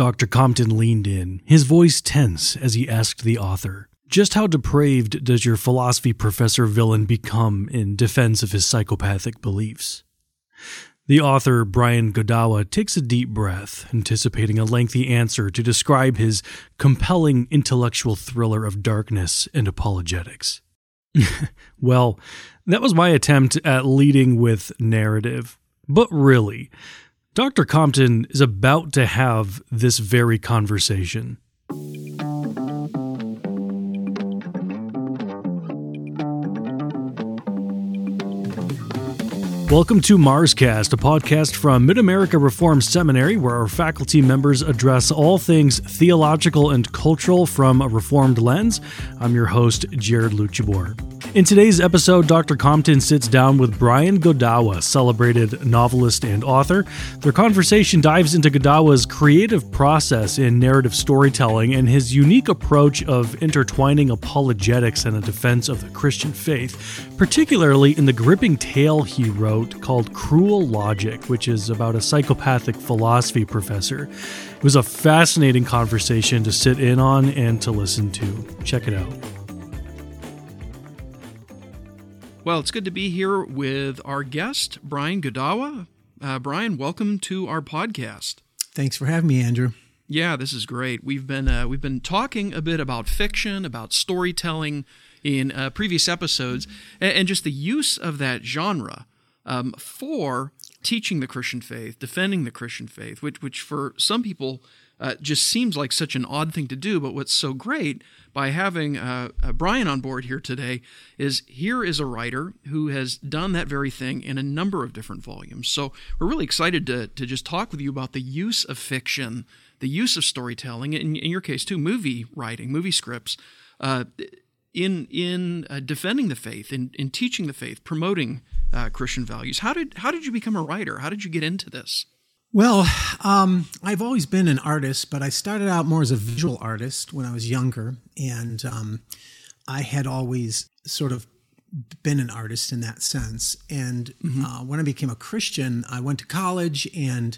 Dr. Compton leaned in, his voice tense as he asked the author, "Just how depraved does your philosophy professor villain become in defense of his psychopathic beliefs?" The author, Brian Godawa, takes a deep breath, anticipating a lengthy answer to describe his compelling intellectual thriller of darkness and apologetics. Well, that was my attempt at leading with narrative. But really, Dr. Compton is about to have this very conversation. Welcome to MarsCast, a podcast from Mid-America Reformed Seminary, where our faculty members address all things theological and cultural from a Reformed lens. I'm your host, Jared Luchabor. In today's episode, Dr. Compton sits down with Brian Godawa, celebrated novelist and author. Their conversation dives into Godawa's creative process in narrative storytelling and his unique approach of intertwining apologetics and a defense of the Christian faith, particularly in the gripping tale he wrote called Cruel Logic, which is about a psychopathic philosophy professor. It was a fascinating conversation to sit in on and to listen to. Check it out. Well, it's good to be here with our guest, Brian Godawa. Brian, welcome to our podcast. Thanks for having me, Andrew. Yeah, this is great. We've been talking a bit about fiction, about storytelling in previous episodes, and just the use of that genre for teaching the Christian faith, defending the Christian faith, which for some people just seems like such an odd thing to do. But what's so great by having Brian on board here today is here is a writer who has done that very thing in a number of different volumes. So we're really excited to just talk with you about the use of fiction, the use of storytelling, in your case too, movie writing, movie scripts, in defending the faith, in teaching the faith, promoting Christian values. How did you become a writer? How did you get into this? Well, I've always been an artist, but I started out more as a visual artist when I was younger, and I had always sort of been an artist in that sense. And when I became a Christian, I went to college, and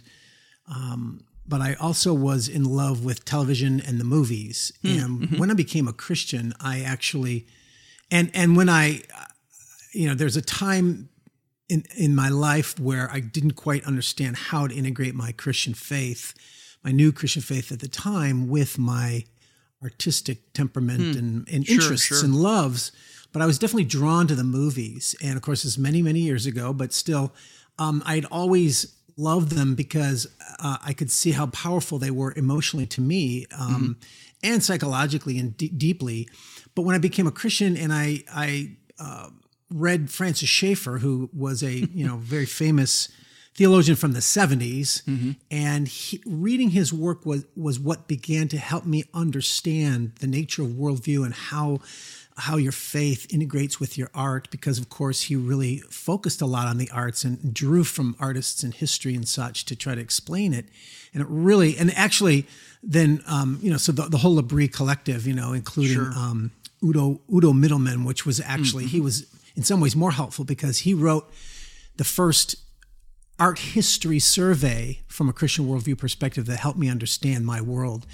but I also was in love with television and the movies. And when I became a Christian, I actually, and when I, there's a time in my life where I didn't quite understand how to integrate my Christian faith, my new Christian faith at the time, with my artistic temperament and interests and loves. But I was definitely drawn to the movies. And of course, it's many, many years ago, but still, I'd always loved them because I could see how powerful they were emotionally to me and psychologically and deeply. But when I became a Christian and I read Francis Schaeffer, who was a very famous theologian from the 70s, and reading his work was what began to help me understand the nature of worldview and how your faith integrates with your art, because of course he really focused a lot on the arts and drew from artists and history and such to try to explain it. And it really, and actually then, so the whole L'Abri collective, including Udo Mittelman, which was actually, he was in some ways more helpful because he wrote the first art history survey from a Christian worldview perspective that helped me understand my world.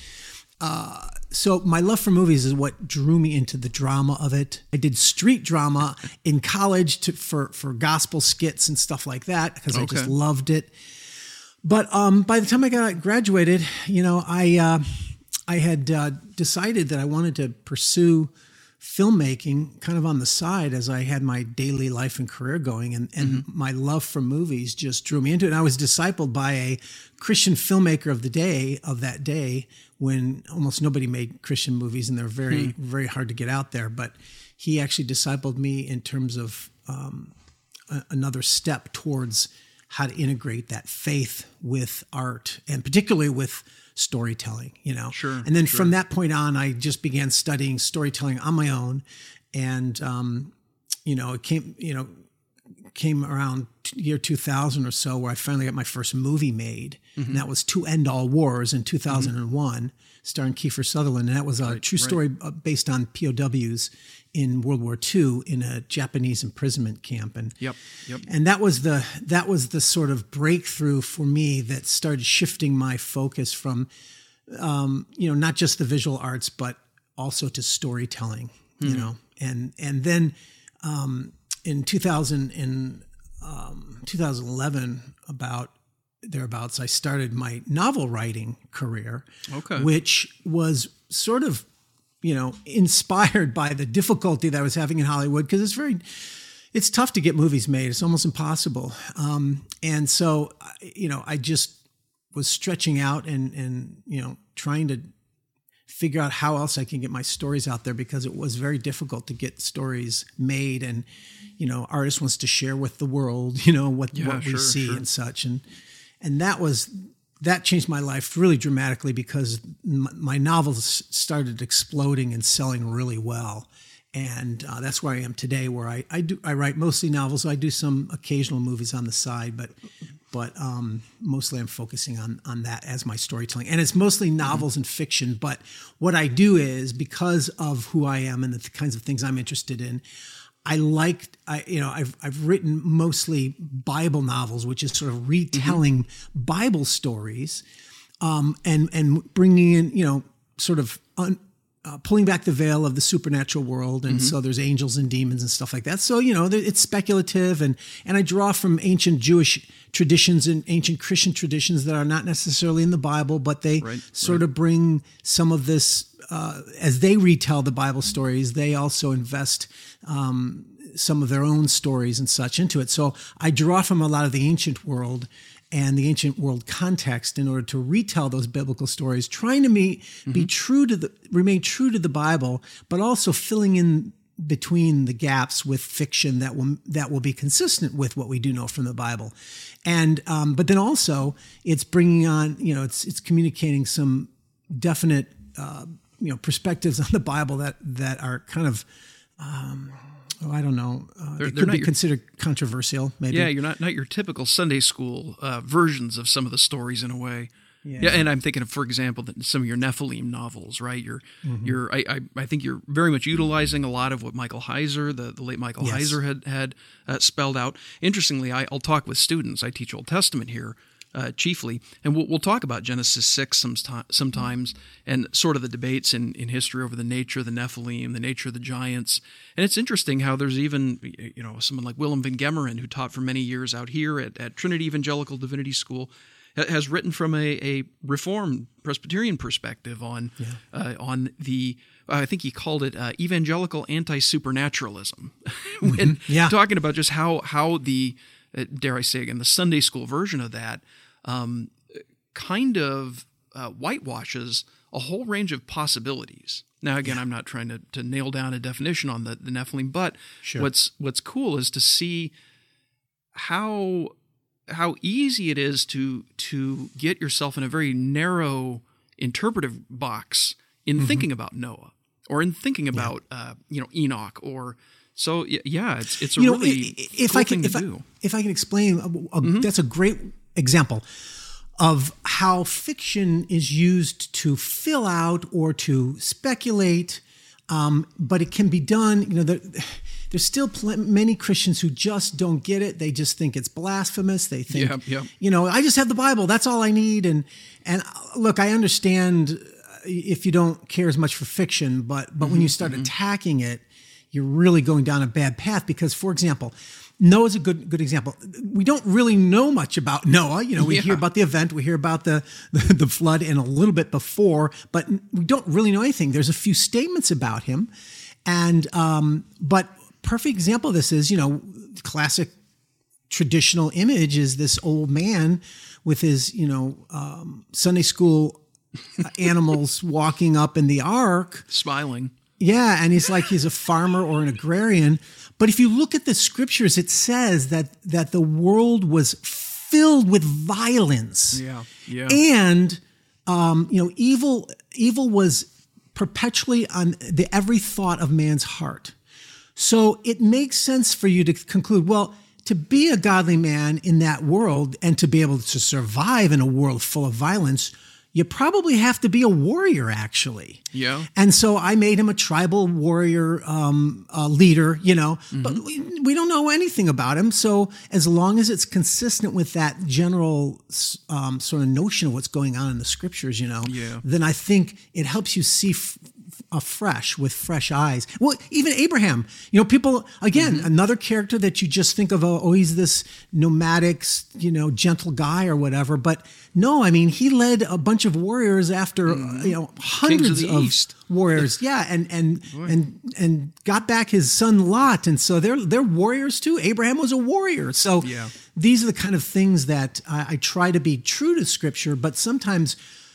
So my love for movies is what drew me into the drama of it. I did street drama in college for gospel skits and stuff like that because I just loved it. But by the time I graduated, I had decided that I wanted to pursue filmmaking kind of on the side as I had my daily life and career going, and my love for movies just drew me into it. And I was discipled by a Christian filmmaker of that day when almost nobody made Christian movies, and they're very, very hard to get out there. But he actually discipled me in terms of another step towards how to integrate that faith with art, and particularly with storytelling, Sure. And then from that point on, I just began studying storytelling on my own. And, it came around year 2000 or so where I finally got my first movie made. And that was To End All Wars in 2001, starring Kiefer Sutherland. And that was a true story based on POWs in World War II in a Japanese imprisonment camp. And and that was the sort of breakthrough for me that started shifting my focus from not just the visual arts, but also to storytelling, and then in 2011, about thereabouts, I started my novel writing career, which was sort of, inspired by the difficulty that I was having in Hollywood, because it's tough to get movies made. It's almost impossible. And so, I just was stretching out and trying to figure out how else I can get my stories out there, because it was very difficult to get stories made. And, artist wants to share with the world, what we see and such. And that changed my life really dramatically, because my novels started exploding and selling really well. And that's where I am today, where I write mostly novels. I do some occasional movies on the side, but mostly I'm focusing on that as my storytelling. And it's mostly novels and fiction. But what I do is, because of who I am and the kinds of things I'm interested in, I've written mostly Bible novels, which is sort of retelling Bible stories, and bringing in, sort of pulling back the veil of the supernatural world. And so there's angels and demons and stuff like that. So, it's speculative, and I draw from ancient Jewish traditions and ancient Christian traditions that are not necessarily in the Bible, but they sort of bring some of this, as they retell the Bible stories, they also invest some of their own stories and such into it. So I draw from a lot of the ancient world and the ancient world context in order to retell those biblical stories, trying to remain true to the Bible, but also filling in between the gaps with fiction that will be consistent with what we do know from the Bible. And but then also it's bringing on, it's communicating some definite perspectives on the Bible that are kind of I don't know. They could be considered controversial, maybe. Yeah, you're not your typical Sunday school versions of some of the stories in a way. Yeah, and I'm thinking of, for example, that some of your Nephilim novels, right? I think you're very much utilizing a lot of what Michael Heiser, the late Michael Heiser, had spelled out. Interestingly, I'll talk with students. I teach Old Testament here. Chiefly, and we'll talk about Genesis 6 sometimes, and sort of the debates in history over the nature of the Nephilim, the nature of the giants. And it's interesting how there's even someone like Willem van Gemeren, who taught for many years out here at Trinity Evangelical Divinity School, has written from a Reformed Presbyterian perspective on the I think he called it evangelical anti-supernaturalism, when talking about just how the dare I say again, the Sunday school version of that kind of whitewashes a whole range of possibilities. Now, again, I'm not trying to nail down a definition on the Nephilim, but what's cool is to see how easy it is to get yourself in a very narrow interpretive box in thinking about Noah, or in thinking about Enoch, or. So it's a really cool thing to do. If I can explain, that's a great example of how fiction is used to fill out or to speculate, but it can be done. There's still many Christians who just don't get it. They just think it's blasphemous. They think, I just have the Bible. That's all I need. And look, I understand if you don't care as much for fiction, but when you start attacking it, you're really going down a bad path. Because, for example, Noah's a good example. We don't really know much about Noah. We hear about the event, we hear about the flood and a little bit before, but we don't really know anything. There's a few statements about him. And, but perfect example of this is, classic traditional image is this old man with his, Sunday school animals walking up in the ark. Smiling. Yeah, and he's a farmer or an agrarian. But if you look at the scriptures, it says that the world was filled with violence. Yeah. And evil was perpetually on every thought of man's heart. So it makes sense for you to conclude, well, to be a godly man in that world and to be able to survive in a world full of violence, you probably have to be a warrior, actually. Yeah. And so I made him a tribal warrior leader, but we don't know anything about him. So as long as it's consistent with that general sort of notion of what's going on in the scriptures, then I think it helps you see afresh with fresh eyes. Well, even Abraham, people, again, another character that you just think of, he's this nomadic, gentle guy or whatever. But no, I mean, he led a bunch of warriors after, hundreds of warriors. Yeah. And got back his son Lot. And so they're warriors too. Abraham was a warrior. So these are the kind of things that I try to be true to scripture, but sometimes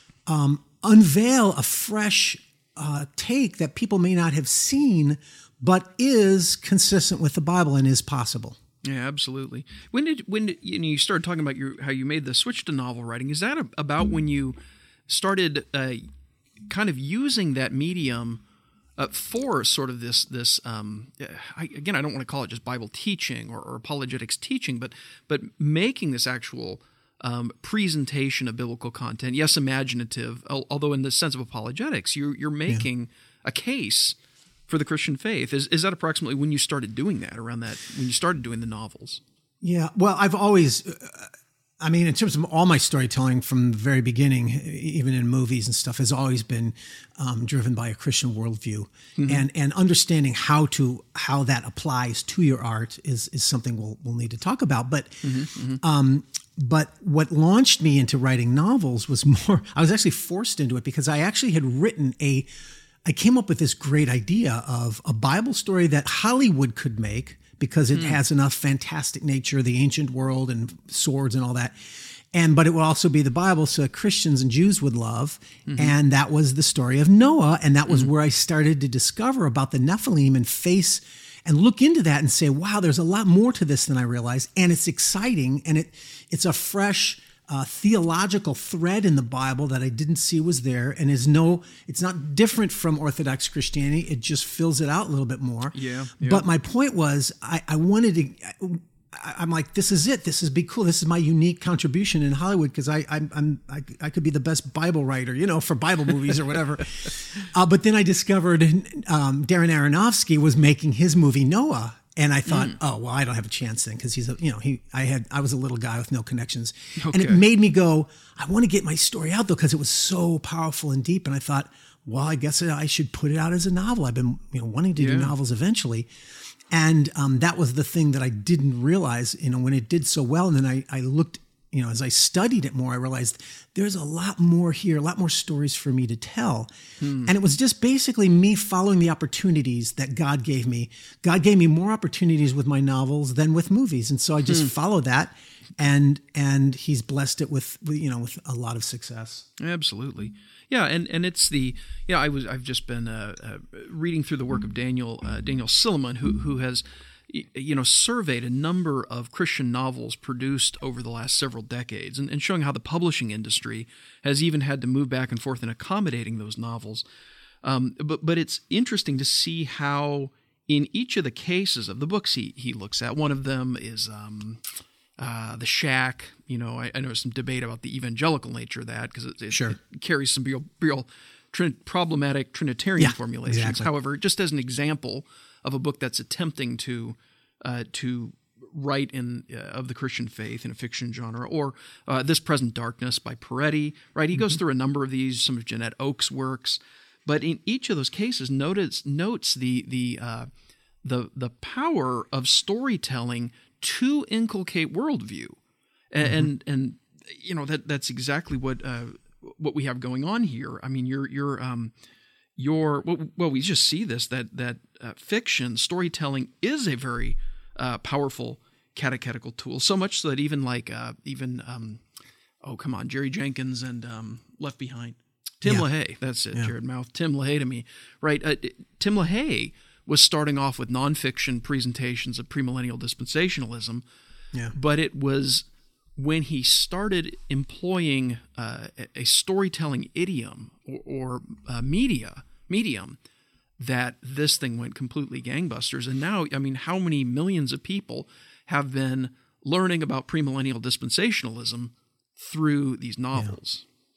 unveil a fresh take that people may not have seen, but is consistent with the Bible and is possible. Yeah, absolutely. When did you started talking about how you made the switch to novel writing? Is that about when you started kind of using that medium for sort of this I don't want to call it just Bible teaching or apologetics teaching, but making this actual presentation of biblical content, yes, imaginative, although in the sense of apologetics, you're making a case for the Christian faith. Is that approximately when you started doing that, when you started doing the novels? Yeah, well, I've always, in terms of all my storytelling from the very beginning, even in movies and stuff, has always been driven by a Christian worldview. And understanding how that applies to your art is something we'll need to talk about. But but what launched me into writing novels was I was actually forced into it because I actually had I came up with this great idea of a Bible story that Hollywood could make because it has enough fantastic nature, the ancient world and swords and all that. But it would also be the Bible, so Christians and Jews would love. And that was the story of Noah. And that was where I started to discover about the Nephilim and look into that and say, wow, there's a lot more to this than I realized. And it's exciting. And it's a fresh theological thread in the Bible that I didn't see was there. And it's not different from Orthodox Christianity. It just fills it out a little bit more. Yeah. But my point was, I wanted to, I'm like, this is it. This is be cool. This is my unique contribution in Hollywood because I could be the best Bible writer, for Bible movies or whatever. But then I discovered Darren Aronofsky was making his movie Noah, and I thought, oh well, I don't have a chance then because I was a little guy with no connections, and it made me go, I want to get my story out though because it was so powerful and deep, and I thought, well, I guess I should put it out as a novel. I've been wanting to do novels eventually. And that was the thing that I didn't realize, when it did so well. And then I looked, as I studied it more, I realized there's a lot more here, a lot more stories for me to tell. And it was just basically me following the opportunities that God gave me. God gave me more opportunities with my novels than with movies. And so I just followed that. And he's blessed it with a lot of success. Absolutely. Yeah, and it's I've just been reading through the work of Daniel Silliman, who has surveyed a number of Christian novels produced over the last several decades, and showing how the publishing industry has even had to move back and forth in accommodating those novels. But it's interesting to see how in each of the cases of the books he looks at, one of them is The Shack. I know some debate about the evangelical nature of that because it carries some real problematic Trinitarian formulations. Exactly. However, just as an example of a book that's attempting to write of the Christian faith in a fiction genre, or This Present Darkness by Peretti, right? He goes through a number of these, some of Jeanette Oakes' works, but in each of those cases notes the power of storytelling to inculcate worldview, and that's exactly what we have going on here. I mean, we just see this that fiction storytelling is a very powerful catechetical tool. So much so that Jerry Jenkins and Left Behind, Tim LaHaye. That's it, Jared Mouth. Tim LaHaye to me, right? Tim LaHaye was starting off with nonfiction presentations of premillennial dispensationalism, but it was when he started employing a storytelling idiom or medium that this thing went completely gangbusters. And now, how many millions of people have been learning about premillennial dispensationalism through these novels?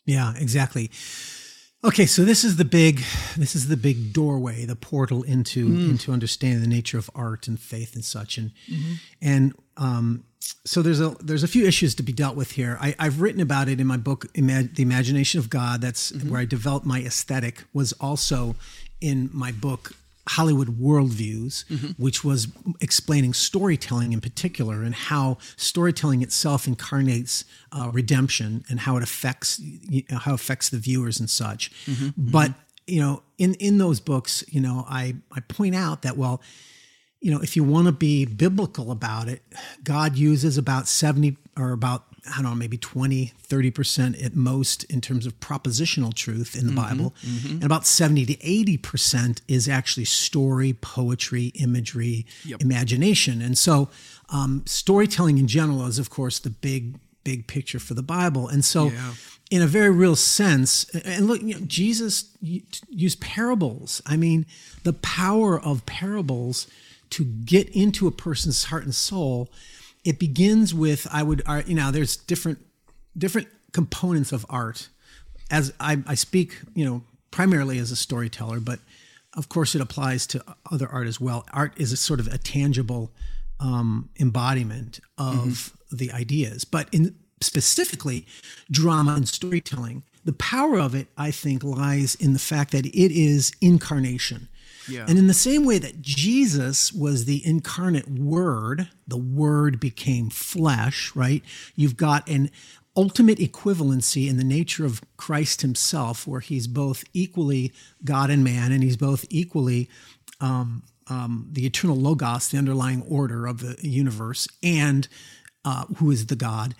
Yeah, exactly. Okay, so this is the big doorway, the portal into understanding the nature of art and faith and such. And so there's a few issues to be dealt with here. I've written about it in my book, The Imagination of God. That's where I developed my aesthetic. Was also in my book, Hollywood Worldviews, which was explaining storytelling in particular and how storytelling itself incarnates redemption and how it affects the viewers and such. But in those books, I point out that, well, if you want to be biblical about it, God uses about 70 or about, I don't know, maybe 20, 30% at most in terms of propositional truth in the Bible. And about 70 to 80% is actually story, poetry, imagery, imagination. And so storytelling in general is, of course, the big picture for the Bible. And so in a very real sense, and look, Jesus used parables. I mean, the power of parables to get into a person's heart and soul. It begins with, there's different components of art. As I speak, primarily as a storyteller, but of course it applies to other art as well. Art is a sort of a tangible embodiment of the ideas, but specifically drama and storytelling, the power of it, I think, lies in the fact that it is incarnation. Yeah. And in the same way that Jesus was the incarnate Word, the Word became flesh, right? You've got an ultimate equivalency in the nature of Christ himself, where he's both equally God and man, and he's both equally the eternal Logos, the underlying order of the universe, and who is God,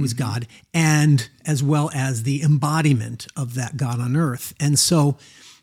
and as well as the embodiment of that God on earth. And so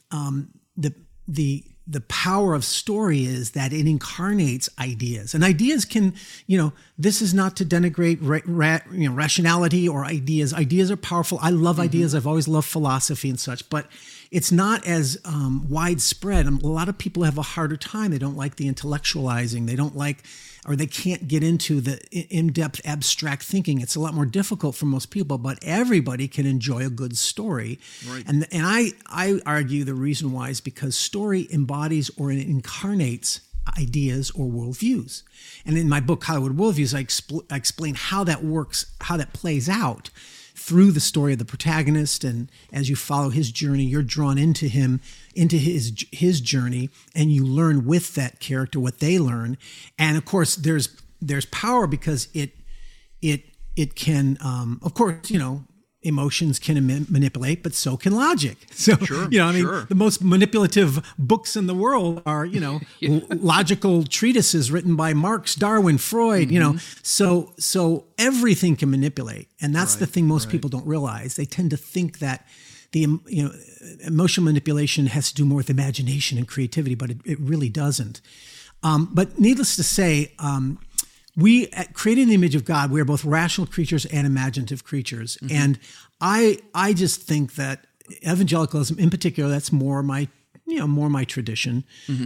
the power of story is that it incarnates ideas, and ideas can, this is not to denigrate rationality or ideas. Ideas are powerful. I love ideas. I've always loved philosophy and such, but it's not as widespread. A lot of people have a harder time. They don't like the intellectualizing. They don't like, or they can't get into the in-depth abstract thinking. It's a lot more difficult for most people, but everybody can enjoy a good story. Right. And I argue the reason why is because story embodies or it incarnates ideas or worldviews. And in my book, Hollywood Worldviews, I explain how that works, how that plays out through the story of the protagonist. And as you follow his journey, you're drawn into him, into his journey, and you learn with that character what they learn. And of course, there's power because it can, of course, emotions can manipulate, but so can logic. So, the most manipulative books in the world are, logical treatises written by Marx, Darwin, Freud, so everything can manipulate. And that's the thing most people don't realize. They tend to think that the, emotional manipulation has to do more with imagination and creativity, but it really doesn't. But needless to say, we created in the image of God. We are both rational creatures and imaginative creatures. And I just think that evangelicalism in particular, that's more my tradition.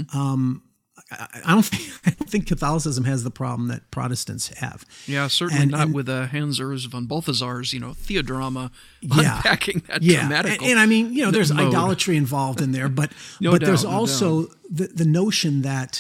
I don't think Catholicism has the problem that Protestants have. Yeah, certainly not with Hans Urs von Balthasar's, theodrama unpacking that dramatical. And I mean, there's mode. Idolatry involved in there, but there's also the notion that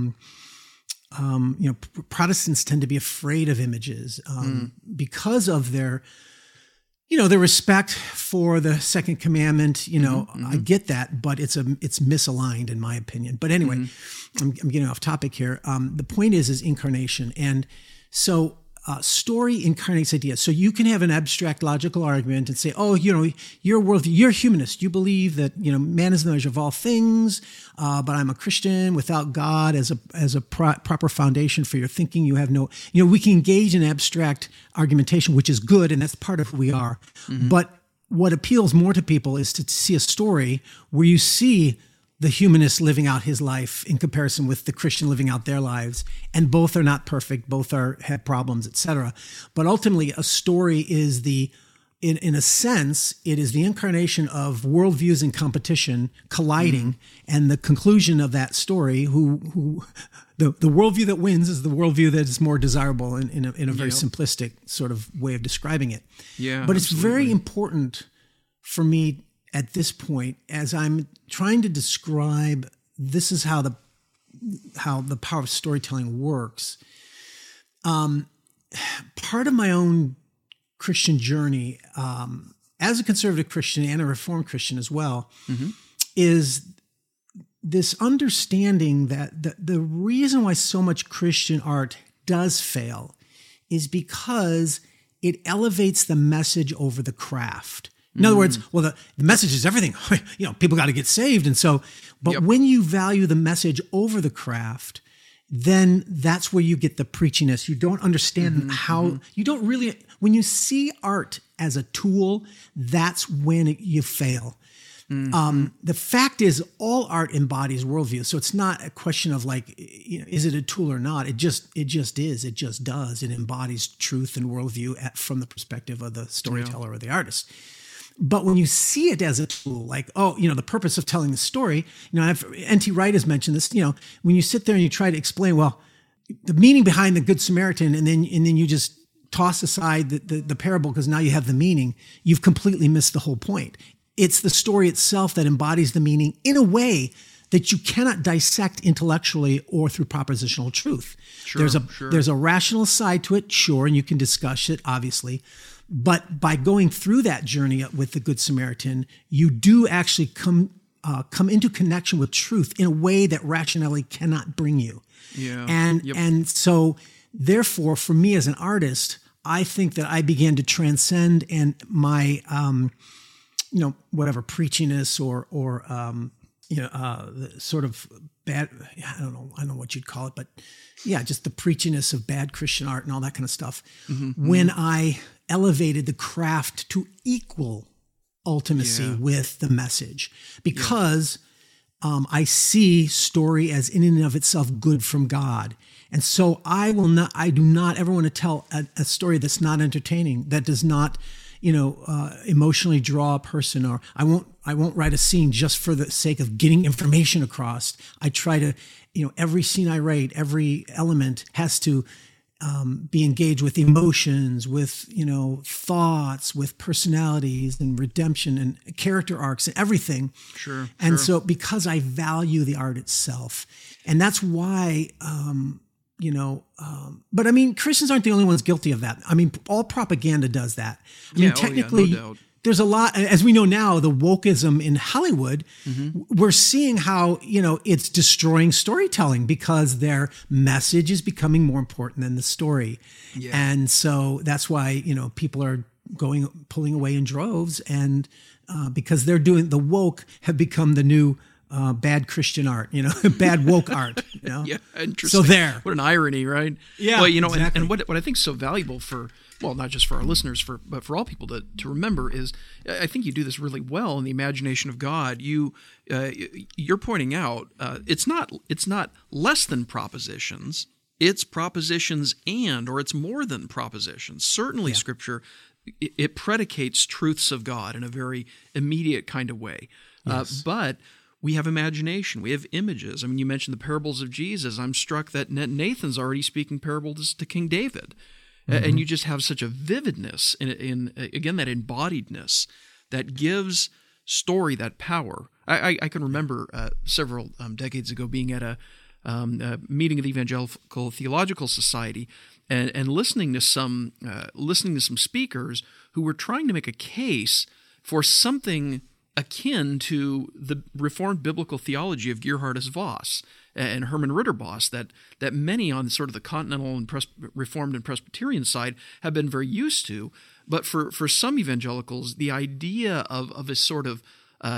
Protestants tend to be afraid of images because of their respect for the second commandment. I get that, but it's misaligned in my opinion. But anyway, I'm getting off topic here. The point is incarnation, and so story incarnates ideas. So you can have an abstract logical argument and say, you're a worldview, you're a humanist. You believe that, man is the measure of all things, but I'm a Christian. Without God as a proper foundation for your thinking, you have no, we can engage in abstract argumentation, which is good, and that's part of who we are. But what appeals more to people is to see a story where you see the humanist living out his life in comparison with the Christian living out their lives. And both are not perfect. Both have problems, etc. But ultimately, a story is in a sense, it is the incarnation of worldviews in competition colliding. And the conclusion of that story, the worldview that wins is the worldview that is more desirable in a very simplistic sort of way of describing it. Yeah, but it's very important for me at this point, as I'm trying to describe, this is how the power of storytelling works. Part of my own Christian journey, as a conservative Christian and a Reformed Christian as well, is this understanding that the reason why so much Christian art does fail is because it elevates the message over the craft. In other words, well, the message is everything. People got to get saved. And so, but when you value the message over the craft, then that's where you get the preachiness. You don't understand you don't really, when you see art as a tool, that's when you fail. The fact is, all art embodies worldview. So it's not a question of is it a tool or not? It just is. It just does. It embodies truth and worldview from the perspective of the storyteller or the artist. But when you see it as a tool, the purpose of telling the story, N.T. Wright has mentioned this, when you sit there and you try to explain, well, the meaning behind the Good Samaritan, and then you just toss aside the parable because now you have the meaning, you've completely missed the whole point. It's the story itself that embodies the meaning in a way that you cannot dissect intellectually or through propositional truth. There's a rational side to it, sure, and you can discuss it, obviously. But by going through that journey with the Good Samaritan, you do actually come into connection with truth in a way that rationality cannot bring you. Yeah. And so, therefore, for me as an artist, I think that I began to transcend and my whatever preachiness or sort of bad, I don't know what you'd call it, but yeah, just the preachiness of bad Christian art and all that kind of stuff. When I elevated the craft to equal ultimacy with the message, because I see story as in and of itself good from God. And so I do not ever want to tell a story that's not entertaining, that does not, emotionally draw a person, or I won't write a scene just for the sake of getting information across. I try to, every scene I write, every element has to be engaged with emotions, with, thoughts, with personalities and redemption and character arcs and everything. Sure. And so because I value the art itself, and that's why, but I mean, Christians aren't the only ones guilty of that. I mean, all propaganda does that. I mean, technically, no doubt. There's a lot, as we know now, the wokeism in Hollywood, we're seeing how, it's destroying storytelling because their message is becoming more important than the story. Yeah. And so that's why, people are pulling away in droves, and because they're doing, the woke have become the new bad Christian art, bad woke art. Yeah, interesting. So there. What an irony, right? Yeah, well, exactly. and what I think is so valuable for, well, not just for our listeners, but for all people to remember is, I think you do this really well in the imagination of God. You're pointing out it's not less than propositions. It's propositions or it's more than propositions. Certainly, Scripture it predicates truths of God in a very immediate kind of way, but we have imagination. We have images. I mean, you mentioned the parables of Jesus. I'm struck that Nathan's already speaking parables to King David. And you just have such a vividness in again, that embodiedness that gives story that power. I can remember several decades ago being at a meeting of the Evangelical Theological Society and listening to some speakers who were trying to make a case for something akin to the Reformed biblical theology of Gerhardus Voss and Herman Ritterboss that many on sort of the continental and Reformed and Presbyterian side have been very used to. But for some evangelicals, the idea of a sort of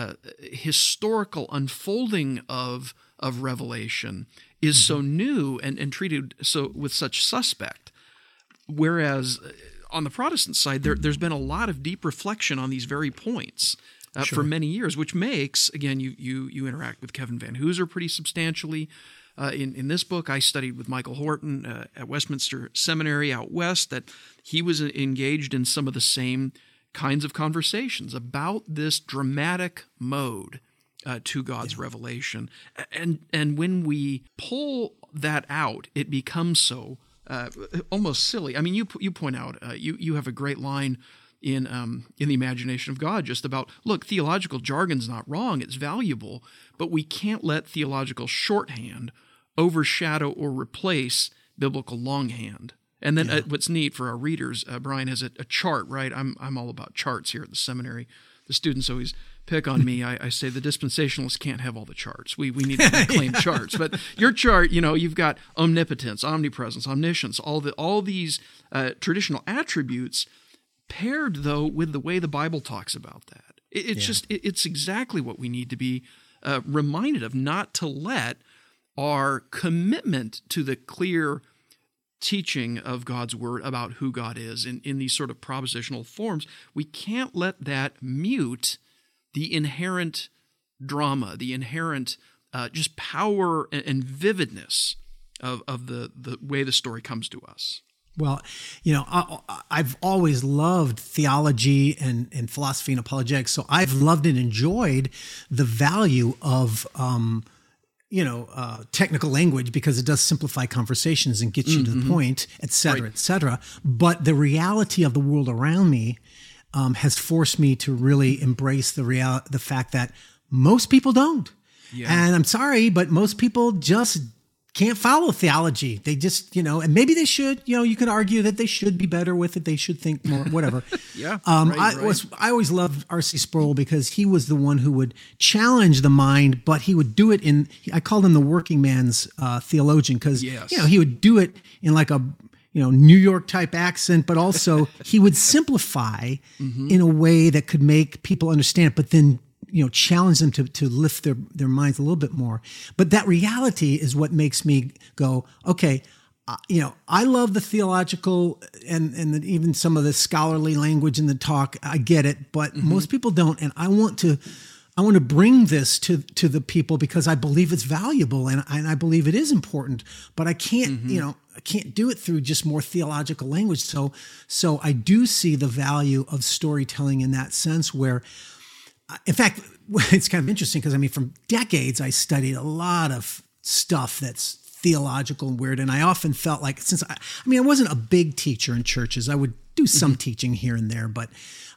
historical unfolding of revelation is so new and treated so with such suspect. Whereas on the Protestant side, there's been a lot of deep reflection on these very points. For many years, which makes, again, you interact with Kevin Van Hooser pretty substantially. In this book, I studied with Michael Horton at Westminster Seminary out west, that he was engaged in some of the same kinds of conversations about this dramatic mode to God's revelation. And when we pull that out, it becomes so almost silly. I mean, you point out, you have a great line in the imagination of God, just about, look, theological jargon's not wrong, it's valuable, but we can't let theological shorthand overshadow or replace biblical longhand. And then what's neat for our readers, Brian has a chart, right? I'm all about charts here at the seminary. The students always pick on me. I say the dispensationalists can't have all the charts. We need to claim charts. But your chart, you've got omnipotence, omnipresence, omniscience, all these traditional attributes paired, though, with the way the Bible talks about that. It's exactly what we need to be reminded of, not to let our commitment to the clear teaching of God's word about who God is in these sort of propositional forms, we can't let that mute the inherent drama, the inherent just power and vividness of the way the story comes to us. Well, I've always loved theology and philosophy and apologetics, so I've loved and enjoyed the value of technical language, because it does simplify conversations and get you to the point, et cetera, et cetera. But the reality of the world around me has forced me to really embrace the fact that most people don't. Yeah. And I'm sorry, but most people just can't follow theology. They just, and maybe they should, you could argue that they should be better with it. They should think more, whatever. Yeah. I always loved R.C. Sproul, because he was the one who would challenge the mind, but he would do it I called him the working man's theologian, because, he would do it in like a, New York type accent, but also he would simplify in a way that could make people understand it, but then challenge them to lift their minds a little bit more. But that reality is what makes me go, okay, I love the theological and even some of the scholarly language in the talk. I get it, but most people don't. And I want to bring this to the people, because I believe it's valuable and I believe it is important, but I can't, I can't do it through just more theological language. So I do see the value of storytelling in that sense, where, in fact, it's kind of interesting, because from decades I studied a lot of stuff that's theological and weird, and I often felt like, since I wasn't a big teacher in churches, I would do some teaching here and there, but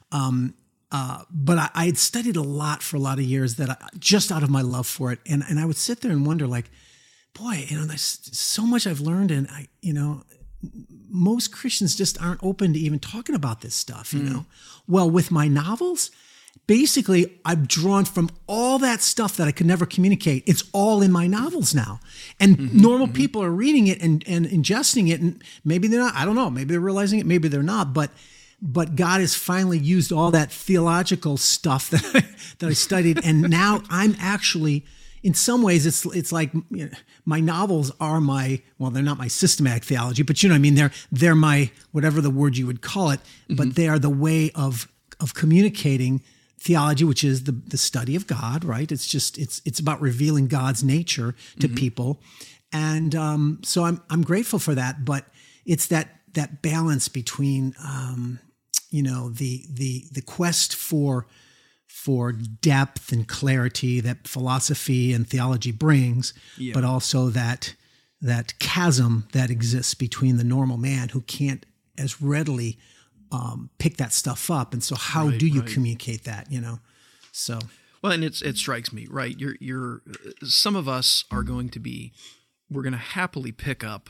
I had studied a lot for a lot of years, just out of my love for it, and I would sit there and wonder, like, boy, there's so much I've learned, and most Christians just aren't open to even talking about this stuff, Well, with my novels, basically, I've drawn from all that stuff that I could never communicate. It's all in my novels now. And normal people are reading it and ingesting it, and maybe they're not. I don't know. Maybe they're realizing it. Maybe they're not. But God has finally used all that theological stuff that I studied, and now I'm actually, in some ways, it's like my novels are they're not my systematic theology, but they're my, whatever the word you would call it, but they are the way of communicating theology, which is the study of God, right? It's just it's about revealing God's nature to people, and so I'm grateful for that. But it's that balance between the quest for depth and clarity that philosophy and theology brings, but also that chasm that exists between the normal man who can't as readily pick that stuff up. And so how do you communicate that, So. Well, and it strikes me, right? You're some of us are we're going to happily pick up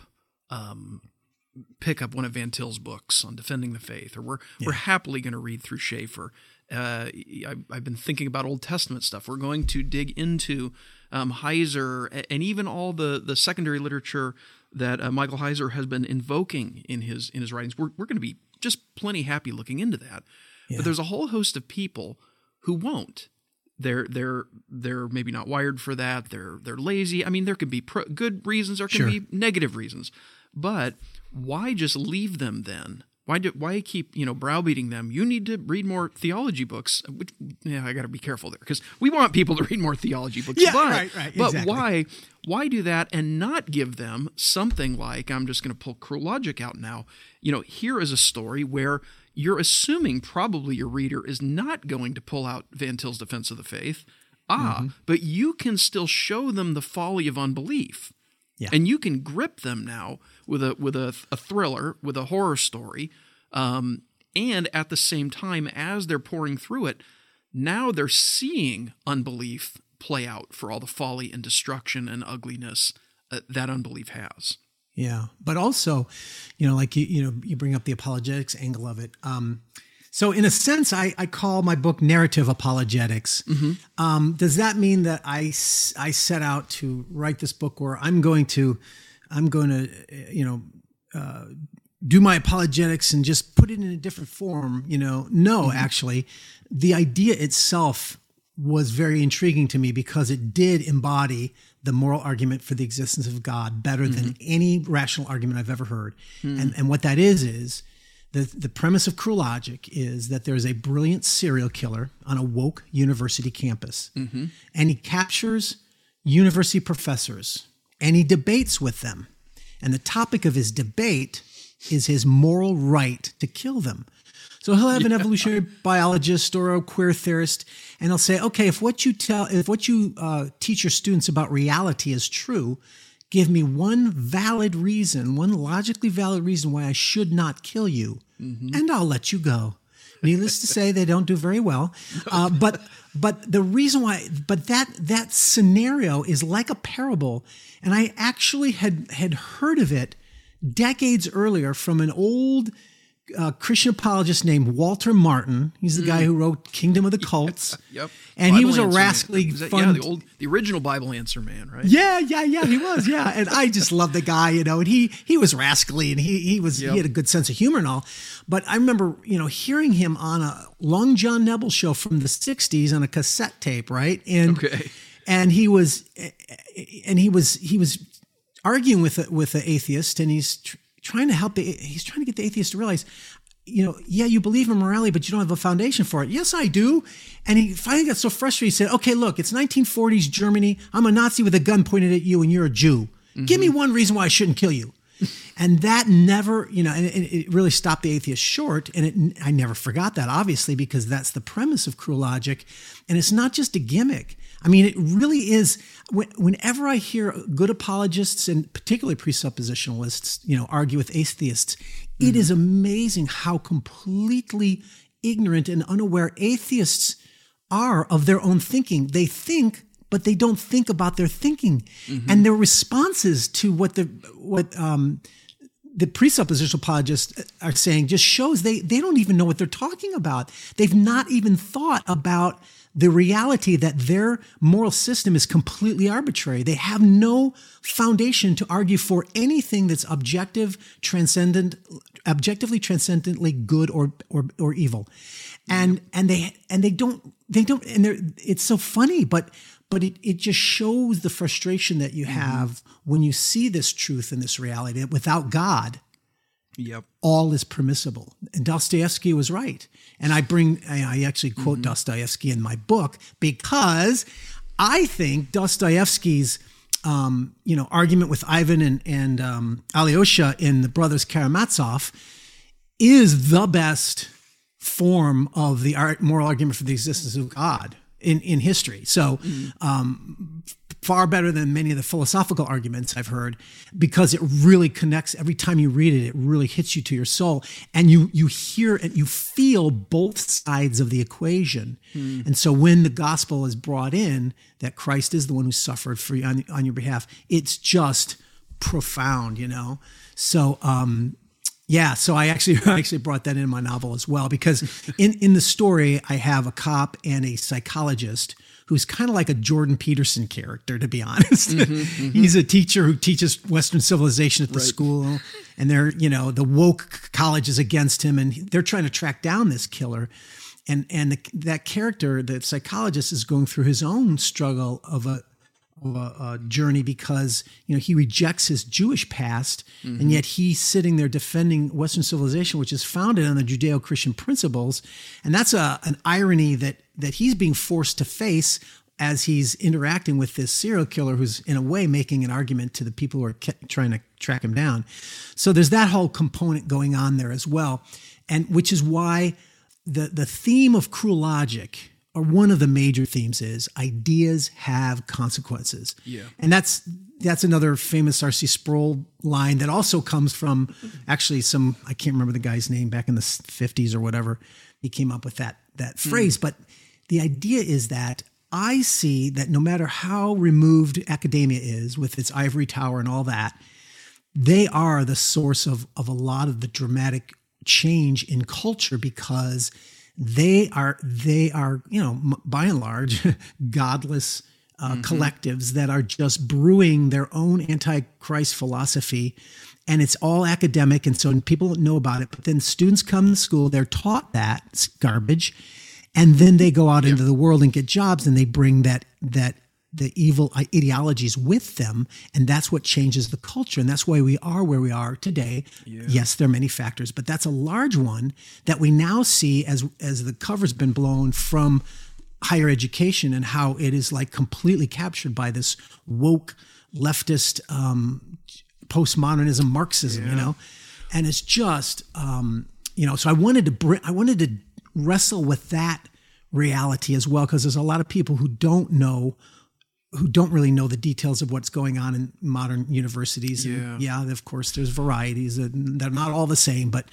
one of Van Til's books on defending the faith, or we're happily going to read through Schaeffer. I've been thinking about Old Testament stuff. We're going to dig into Heiser and even all the secondary literature that Michael Heiser has been invoking in his writings. We're going to be just plenty happy looking into that. Yeah. But there's a whole host of people who won't. They're maybe not wired for that. They're lazy. There could be good reasons, there can be negative reasons. But why just leave them then? Why keep browbeating them? You need to read more theology books. Which, I got to be careful there, because we want people to read more theology books. Yeah, right. But exactly. Why do that and not give them something like, I'm just going to pull Cruel Logic out now. Here is a story where you're assuming probably your reader is not going to pull out Van Til's Defense of the Faith. But you can still show them the folly of unbelief. Yeah. And you can grip them now with a thriller, with a horror story, And at the same time, as they're pouring through it, now they're seeing unbelief play out for all the folly and destruction and ugliness that unbelief has. Yeah. But also, like you bring up the apologetics angle of it. So in a sense, I call my book narrative apologetics. Mm-hmm. Does that mean that I set out to write this book where I'm going to do my apologetics and just put it in a different form? No, mm-hmm. Actually, the idea itself was very intriguing to me because it did embody the moral argument for the existence of God better mm-hmm. than any rational argument I've ever heard. Mm-hmm. And what that is the premise of Cruel Logic is that there's a brilliant serial killer on a woke university campus. Mm-hmm. And he captures university professors and he debates with them. And the topic of his debate is his moral right to kill them. So he'll have an evolutionary biologist or a queer theorist, and he'll say, okay, if what you teach your students about reality is true, give me one logically valid reason why I should not kill you, mm-hmm. and I'll let you go. Needless to say, they don't do very well. But the reason why, that scenario is like a parable, and I actually had heard of it decades earlier from an old Christian apologist named Walter Martin. He's the guy who wrote Kingdom of the Cults. Yep. And Bible he was a rascally fun... the original Bible Answer Man, right? Yeah, he was, yeah. And I just love the guy, and he was rascally and he had a good sense of humor and all. But I remember, hearing him on a Long John Nebel show from the 60s on a cassette tape, right? And he was arguing with the atheist, and he's trying to get the atheist to realize, you believe in morality, but you don't have a foundation for it. Yes, I do. And he finally got so frustrated, he said, okay, look, it's 1940s Germany. I'm a Nazi with a gun pointed at you and you're a Jew. Mm-hmm. Give me one reason why I shouldn't kill you. And that never, and it really stopped the atheist short. And I never forgot that, obviously, because that's the premise of Cruel Logic. And it's not just a gimmick. I mean, it really is. Whenever I hear good apologists and particularly presuppositionalists, argue with atheists, mm-hmm. it is amazing how completely ignorant and unaware atheists are of their own thinking. They think, but they don't think about their thinking, mm-hmm. and their responses to what the presuppositional apologists are saying just shows they don't even know what they're talking about. They've not even thought about the reality that their moral system is completely arbitrary. They have no foundation to argue for anything that's objectively transcendently good or evil. And they don't, it's so funny, but it just shows the frustration that you have when you see this truth and this reality that without God, all is permissible. And Dostoevsky was right. And I actually quote mm-hmm. Dostoevsky in my book because I think Dostoevsky's, argument with Ivan and Alyosha in The Brothers Karamazov is the best form of the moral argument for the existence of God in history. So, far better than many of the philosophical arguments I've heard, because it really connects. Every time you read it, it really hits you to your soul, and you hear and you feel both sides of the equation. And so when the gospel is brought in, that Christ is the one who suffered for you on your behalf, it's just profound, So, so I actually brought that in my novel as well, because in the story I have a cop and a psychologist who's kind of like a Jordan Peterson character, to be honest. Mm-hmm, mm-hmm. He's a teacher who teaches Western civilization at the school, and they're, the woke college is against him, and they're trying to track down this killer. And that character, the psychologist, is going through his own struggle of a journey because, he rejects his Jewish past, mm-hmm. and yet he's sitting there defending Western civilization, which is founded on the Judeo-Christian principles. And that's an irony that he's being forced to face as he's interacting with this serial killer who's in a way making an argument to the people who are trying to track him down. So there's that whole component going on there as well. And which is why the theme of Cruel Logic, or one of the major themes, is ideas have consequences. Yeah. And that's that's another famous R.C. Sproul line that also comes from actually I can't remember the guy's name, back in the 50s or whatever. He came up with that phrase. But the idea is that I see that no matter how removed academia is with its ivory tower and all that, they are the source of a lot of the dramatic change in culture, because they are, by and large, godless collectives that are just brewing their own antichrist philosophy, and it's all academic, and so people know about it. But then students come to school, they're taught that it's garbage, and then they go out into the world and get jobs, and they bring the evil ideologies with them, and that's what changes the culture, and that's why we are where we are today. Yeah. Yes, there are many factors, but that's a large one that we now see as the cover's been blown from higher education, and how it is like completely captured by this woke leftist postmodernism Marxism, and it's just so I wanted to wrestle with that reality as well, because there's a lot of people who don't really know the details of what's going on in modern universities. And of course, there's varieties. They're not all the same, but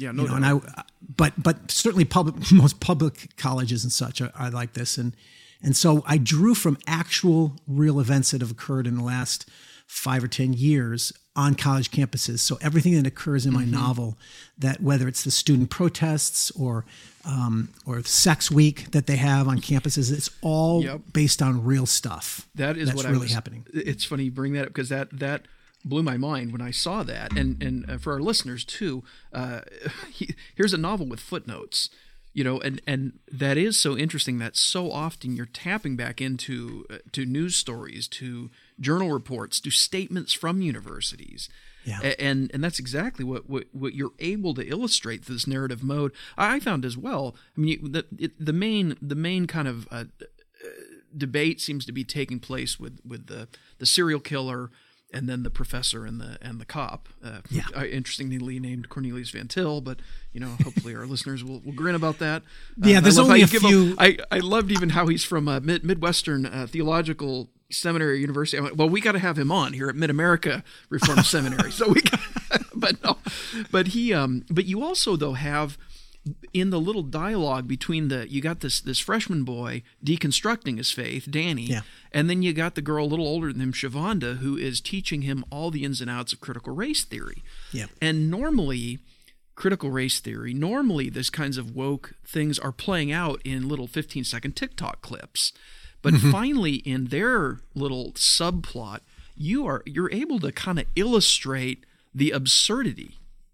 but certainly most public colleges and such are like this. And so I drew from actual real events that have occurred in the last 5 or 10 years on college campuses. So everything that occurs in my novel, that whether it's the student protests or Sex Week that they have on campuses, it's all based on real stuff. That's what really happening. It's funny you bring that up, because that blew my mind when I saw that. And for our listeners too, here's a novel with footnotes. And that is so interesting that so often you're tapping back into to news stories, to journal reports, to statements from universities. Yeah. And that's exactly what you're able to illustrate through this narrative mode. I found as well. I mean, the main kind of debate seems to be taking place with the serial killer, and then the professor and the cop. Interestingly named Cornelius Van Til, but hopefully our listeners will grin about that. There's only a few. I loved even how he's from Midwestern Theological Seminary University. I went, well, we got to have him on here at Mid-America Reformed Seminary. So but you also though have, in the little dialogue between you got this freshman boy deconstructing his faith, Danny, and then you got the girl a little older than him, Shavonda, who is teaching him all the ins and outs of critical race theory. Yeah. And normally, critical race theory, these kinds of woke things are playing out in little 15-second TikTok clips. But finally, in their little subplot, you're able to kind of illustrate the absurdity.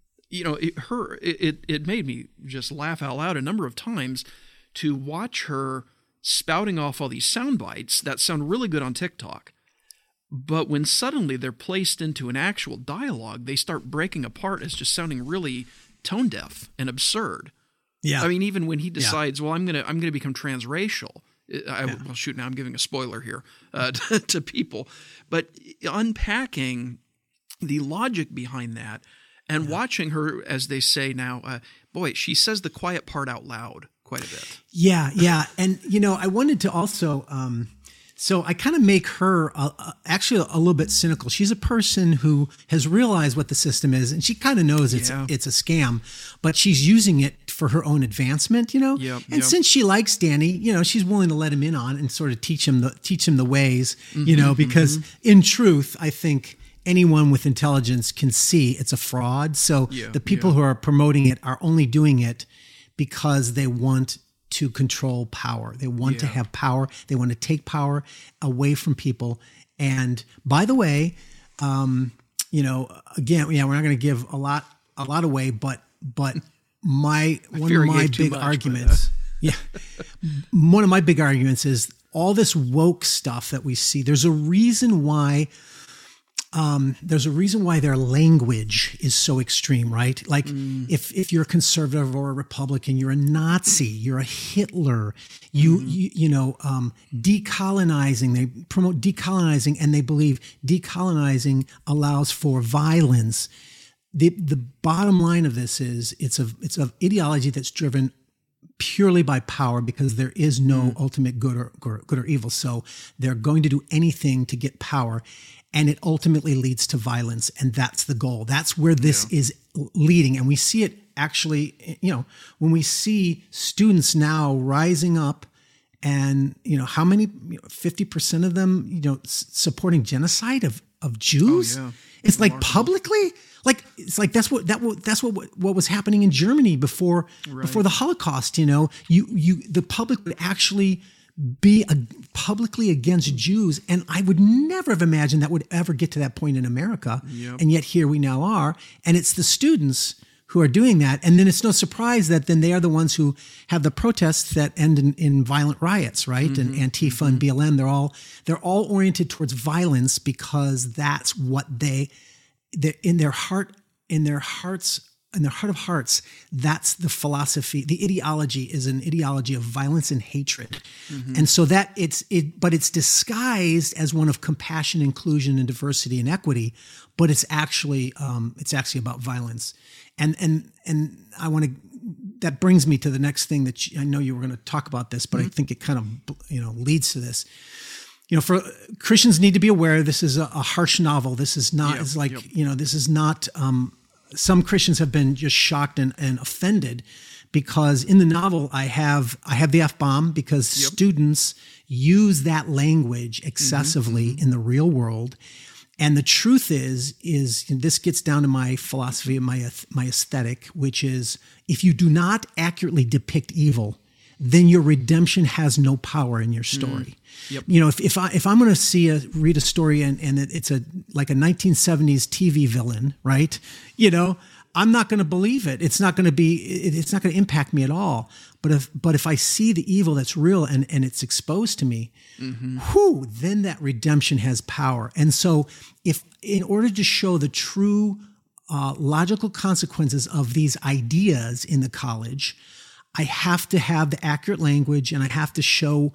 It made me just laugh out loud a number of times to watch her spouting off all these sound bites that sound really good on TikTok. But when suddenly they're placed into an actual dialogue, they start breaking apart as just sounding really tone deaf and absurd. Yeah. I mean, even when he decides, well, I'm gonna become transracial. Well, shoot, now I'm giving a spoiler here to people. But unpacking the logic behind that, and watching her, as they say now, she says the quiet part out loud quite a bit. Yeah. And, I wanted to also, so I kind of make her actually a little bit cynical. She's a person who has realized what the system is, and she kind of knows it's a scam, but she's using it for her own advancement, since she likes Danny, she's willing to let him in on and sort of teach him the ways, because in truth, I think anyone with intelligence can see it's a fraud. So the people who are promoting it are only doing it because they want to control power. They want to have power. They want to take power away from people. And by the way, again, we're not going to give a lot away, but one of my big arguments is all this woke stuff that we see. There's a reason why their language is so extreme, right? Like if you're a conservative or a Republican, you're a Nazi, you're a Hitler, decolonizing, they promote decolonizing, and they believe decolonizing allows for violence. The bottom line of this is it's an ideology that's driven purely by power, because there is no ultimate good or evil. So they're going to do anything to get power, and it ultimately leads to violence. And that's the goal. That's where this is leading. And we see it actually, when we see students now rising up, and, how many, 50% of them, supporting genocide of Jews. Oh, yeah. It's like publicly, that's what was happening in Germany before the Holocaust. The public would actually be publicly against Jews, and I would never have imagined that would ever get to that point in America. Yep. And yet here we now are, and it's the students who are doing that. And then it's no surprise that then they are the ones who have the protests that end in violent riots, right? Mm-hmm. And Antifa and BLM, they're all oriented towards violence, because that's what they're in their heart of hearts, that's the philosophy. The ideology is an ideology of violence and hatred. Mm-hmm. And so but it's disguised as one of compassion, inclusion, and diversity and equity, but it's actually about violence. And I want to, that brings me to the next thing that I know you were going to talk about this, but I think it kind of, leads to this. For Christians need to be aware, this is a harsh novel. This is not, this is not, some Christians have been just shocked and offended, because in the novel I have the F-bomb, because students use that language excessively in the real world. And the truth is this gets down to my philosophy and my aesthetic, which is, if you do not accurately depict evil, then your redemption has no power in your story. Yep. If I'm going to read a story and it's like a 1970s TV villain, right? I'm not going to believe it. It's not going to impact me at all. But if I see the evil that's real and it's exposed to me, then that redemption has power. And so in order to show the true logical consequences of these ideas in the college, I have to have the accurate language, and I have to show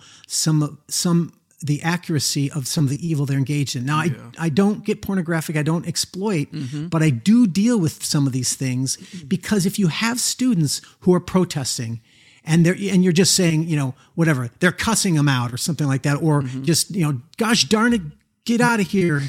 the accuracy of some of the evil they're engaged in. Now, I don't get pornographic, I don't exploit, but I do deal with some of these things, because if you have students who are protesting and you're just saying, whatever, they're cussing them out or something like that, or just, gosh darn it, get out of here,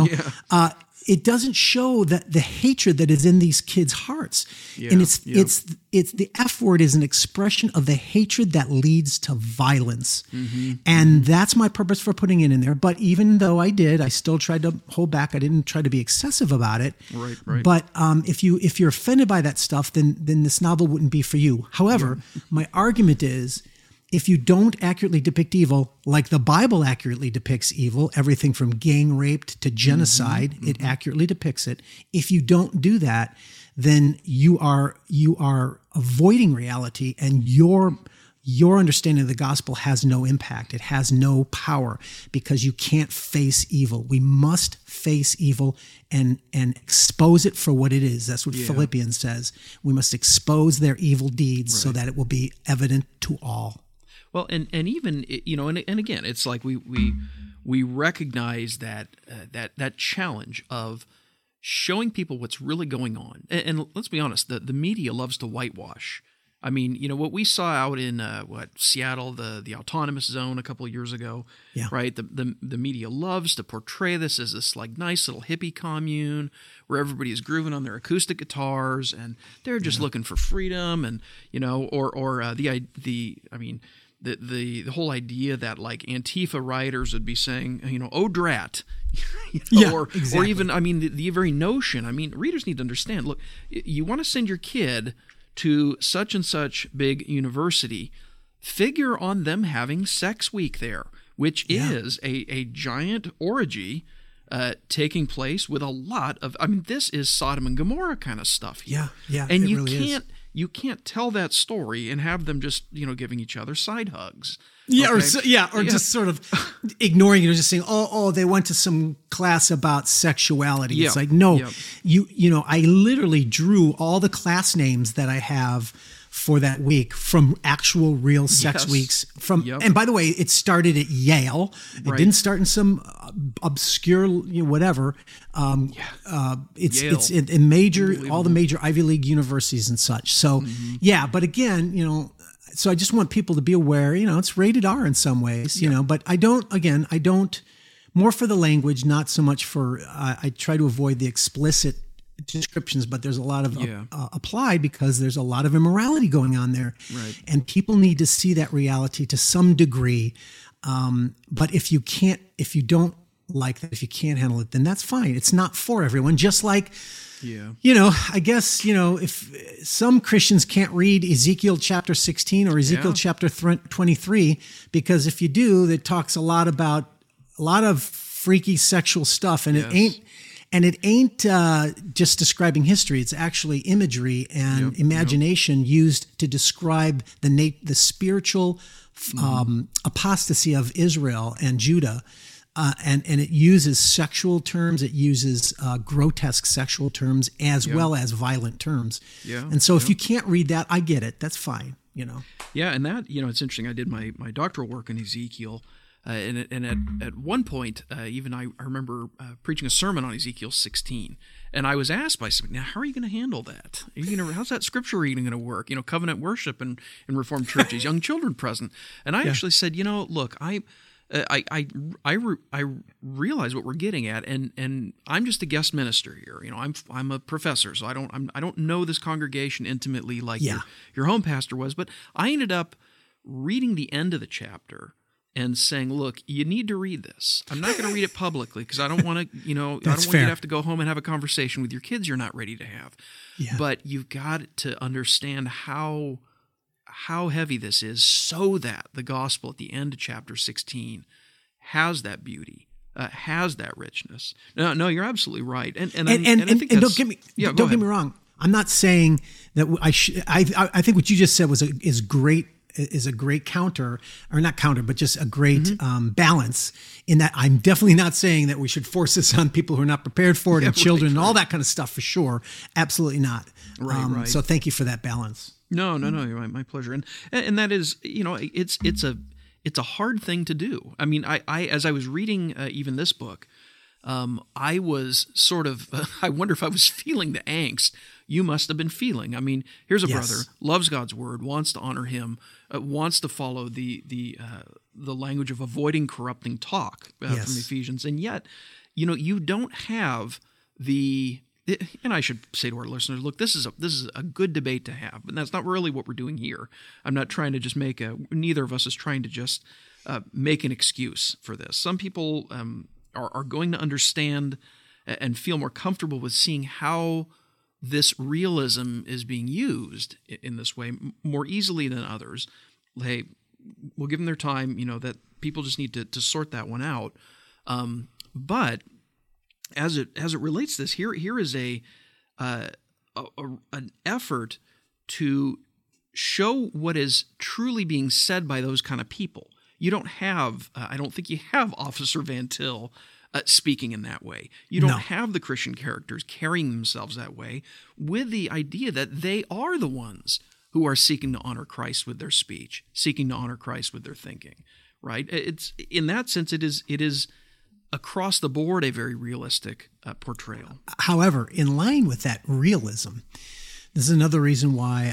it doesn't show that the hatred that is in these kids' hearts. Yeah, and it's the F word is an expression of the hatred that leads to violence. And that's my purpose for putting it in there. But even though I still tried to hold back. I didn't try to be excessive about it. Right. But if you're offended by that stuff, then this novel wouldn't be for you. However, my argument is, if you don't accurately depict evil, like the Bible accurately depicts evil, everything from gang rape to genocide, it accurately depicts it. If you don't do that, then you are avoiding reality, and your understanding of the gospel has no impact. It has no power, because you can't face evil. We must face evil and expose it for what it is. That's what Philippians says. We must expose their evil deeds so that it will be evident to all. Well, and even, and again, it's like we recognize that challenge of showing people what's really going on. And let's be honest, the media loves to whitewash. I mean, what we saw out in Seattle, the autonomous zone a couple of years ago, right? The media loves to portray this as this like nice little hippie commune where everybody is grooving on their acoustic guitars and they're just looking for freedom, and the whole idea that like Antifa rioters would be saying, "Oh drat," or even, the very notion. Readers need to understand. Look, you want to send your kid to such and such big university, figure on them having sex week there, which is a giant orgy taking place with a lot of. This is Sodom and Gomorrah kind of stuff here. Yeah, and you really can't. You can't tell that story and have them just, giving each other side hugs. Yeah, okay? or just sort of ignoring it, or just saying, "Oh, they went to some class about sexuality." Yeah. It's like, no, I literally drew all the class names that I have for that week from actual real sex weeks. And by the way, it started at Yale. It didn't start in some obscure, whatever. It's in all the major Ivy League universities and such. So but again, so I just want people to be aware, it's rated R in some ways, but I don't, more for the language, not so much for, I try to avoid the explicit descriptions, but there's a lot of apply because there's a lot of immorality going on there. Right. And people need to see that reality to some degree. But if you don't like that, if you can't handle it, then that's fine. It's not for everyone. Just like, I guess, if some Christians can't read Ezekiel chapter 16 or Ezekiel chapter 23, because if you do, it talks a lot of freaky sexual stuff, and it ain't just describing history. It's actually imagery and imagination used to describe the spiritual apostasy of Israel and Judah. And it uses sexual terms. It uses grotesque sexual terms as well as violent terms. Yeah. And so if you can't read that, I get it. That's fine. Yeah, and that it's interesting. I did my doctoral work in Ezekiel, and at one point, even I remember preaching a sermon on Ezekiel 16, and I was asked by somebody, "Now, how are you going to handle that? How's that scripture reading going to work? Covenant worship in Reformed churches, young children present." And I actually said, look, I realize what we're getting at, and I'm just a guest minister here. I'm a professor, so I don't know this congregation intimately like your home pastor was. But I ended up reading the end of the chapter and saying, "Look, you need to read this. I'm not going to read it publicly because I don't want to, I don't want you to have to go home and have a conversation with your kids you're not ready to have. Yeah. But you've got to understand how heavy this is, so that the gospel at the end of chapter 16 has that beauty, has that richness." No, you're absolutely right, and I think don't get me wrong. I'm not saying that I think what you just said is great. Is a great counter, or not counter, but just a great balance. In that, I'm definitely not saying that we should force this on people who are not prepared for it, and children and all that kind of stuff, for sure. Absolutely not. Right. So thank you for that balance. No, you're right. My pleasure. And that is, it's a hard thing to do. I mean, I as I was reading even this book, I was sort of, I wonder if I was feeling the angst you must have been feeling. I mean, here's a brother, loves God's word, wants to honor him, wants to follow the language of avoiding corrupting talk from Ephesians, and yet, you don't have and I should say to our listeners, look, this is a good debate to have, but that's not really what we're doing here. I'm not trying to just neither of us is trying to just make an excuse for this. Some people are going to understand and feel more comfortable with seeing how this realism is being used in this way more easily than others. Hey, we'll give them their time, that people just need to sort that one out. But as it relates to this, here is an effort to show what is truly being said by those kind of people. You don't have, I don't think you have Officer Van Til speaking in that way. You don't have the Christian characters carrying themselves that way, with the idea that they are the ones who are seeking to honor Christ with their speech, seeking to honor Christ with their thinking, right? It's in that sense, it is across the board a very realistic portrayal. However, in line with that realism, this is another reason why,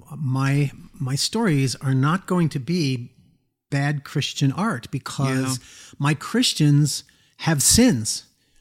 my stories are not going to be bad Christian art, because my Christians have sins.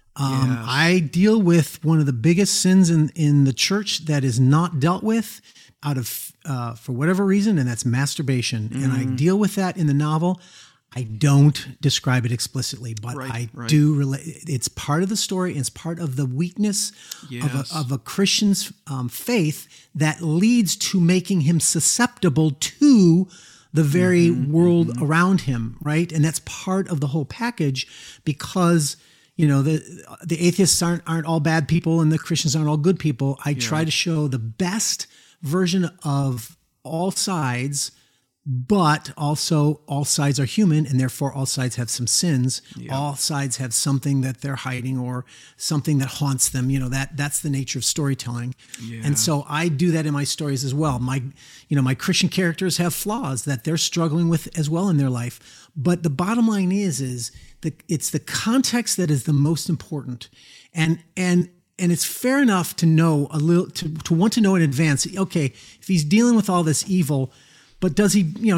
I deal with one of the biggest sins in the church that is not dealt with out of for whatever reason, and that's masturbation. And I deal with that in the novel. I don't describe it explicitly, but I do relate. It's part of the story, and it's part of the weakness of a Christian's faith that leads to making him susceptible to the very world around him, right? And that's part of the whole package, because the atheists aren't all bad people and the Christians aren't all good people. I try to show the best version of all sides, but also all sides are human, and therefore all sides have some sins. All sides have something that they're hiding or something that haunts them. That's the nature of storytelling. And so I do that in my stories as well. My Christian characters have flaws that they're struggling with as well in their life. But the bottom line is it's the context that is the most important. And it's fair enough to know a little, to want to know in advance, okay, if he's dealing with all this evil, but does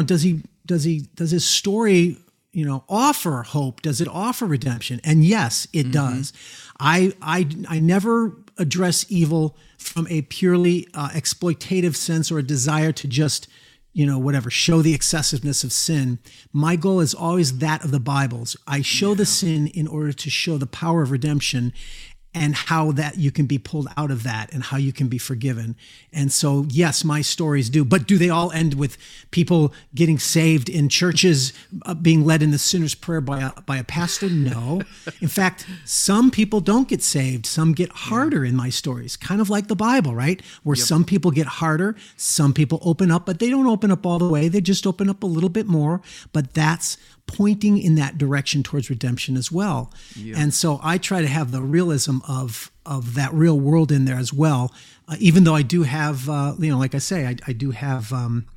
his story, offer hope? Does it offer redemption? And yes, it does. I never address evil from a purely exploitative sense or a desire to just, show the excessiveness of sin. My goal is always that of the Bibles. I show the sin in order to show the power of redemption and how that you can be pulled out of that and how you can be forgiven. And so, yes, my stories do. But do they all end with people getting saved in churches, being led in the sinner's prayer by a pastor? No. In fact, some people don't get saved. Some get harder in my stories, kind of like the Bible, right? Where some people get harder, some people open up, but they don't open up all the way. They just open up a little bit more. But that's pointing in that direction towards redemption as well. And so I try to have the realism of that real world in there as well. Even though I do have, like I say, I do have